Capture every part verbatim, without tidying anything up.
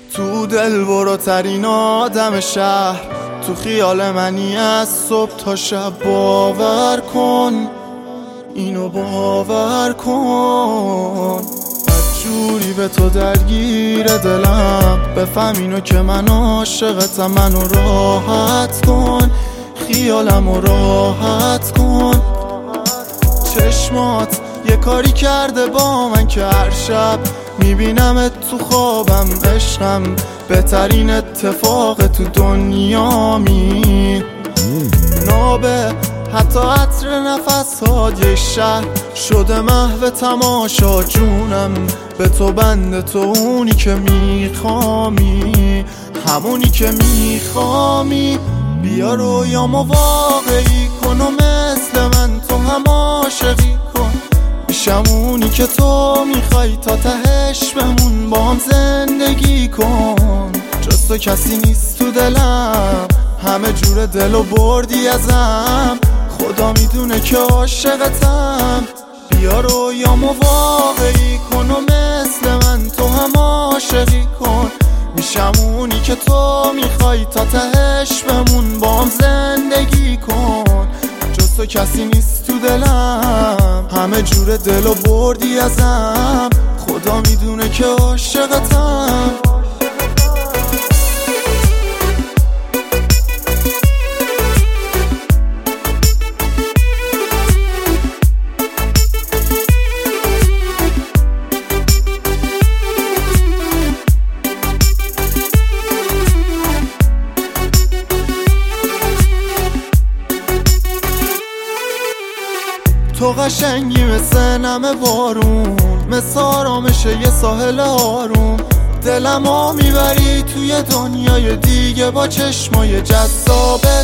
تو دل برو ترین آدم شهر، تو خیال منی از صبح تا شب. باور کن اینو باور کن، جوری به تو درگیر دلم، بفهم اینو که من عاشقتم. منو راحت کن، خیالمو راحت کن. چشمات یه کاری کرده با من که هر شب میبینمت تو خوابم. عشقم بهترین اتفاق تو دنیامی. نابه حتی عطر نفس ها یه شهر شده محو تماشا. جونم به تو بنده، تو اونی که میخوامی، همونی که میخوامی. بیا رویامو واقعی کن و مثل من تو هم عاشقی کن. میشم اونی که تو میخوای، تا تهش بمون با هم زندگی کن. جز تو کسی نیست تو دلم، همه جور دلو بردی ازم. خدا میدونه که عاشقتم. بیا رویامو واقعی کن و مثل من تو هم عاشقی کن. میشم اونی که تو میخوای، تا تهش بمون با هم زندگی کن. جز تو کسی نیست تو دلم، همه جور دلو بردی ازم. خدا میدونه که عاشقتم. تو قشنگی مثل نم بارون، مثل آرامش یه ساحل آروم. دلمو میبری توی دنیای دیگه با چشمای جذابت.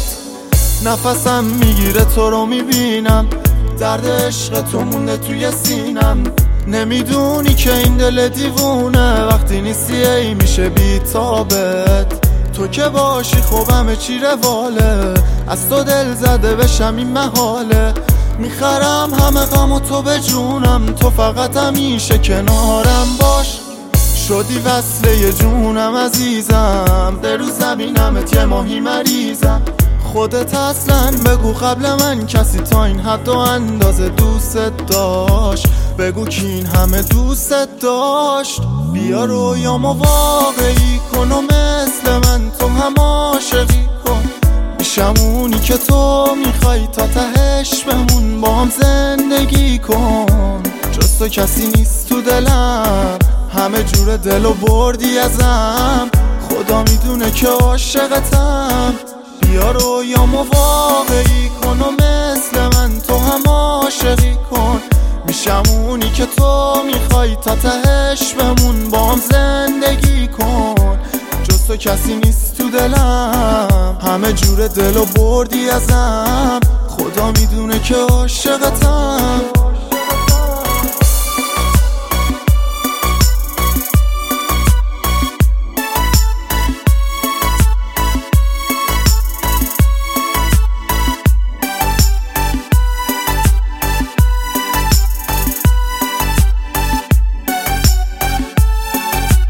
نفسم میگیره تو رو میبینم، درد عشق تو مونده توی سینم. نمیدونی که این دل دیوونه وقتی نیستی ای میشه بیتابت. تو که باشی خب همه چی رواله، از تو دل زده بشم این محاله. میخرم همه غم تو به جونم، تو فقط همیشه کنارم باش. شدی وصله جونم عزیزم، در روز زبینمت یه ماهی مریضم. خودت اصلا بگو قبل من کسی تا این حد و اندازه دوست داشت؟ بگو که این همه دوست داشت. بیا رویامو واقعی کن و مثل من تو هم عاشقی کن. میشم اونی که تو میخوای، تا تهش بمون با هم زندگی کن. جز تو کسی نیست تو دلم، همه جور دلو بردی ازم. خدا میدونه که عاشقتم. بیا رویامو واقعی کن و مثل من تو هم عاشقی کن. میشم اونی که تو میخوای، تا تهش بمون با هم زندگی کن. جز تو کسی نیست تو دلم، همه جور دلو بردی ازم. خدا میدونه که عاشقتم.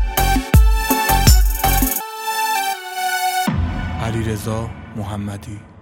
علیرضا محمدی.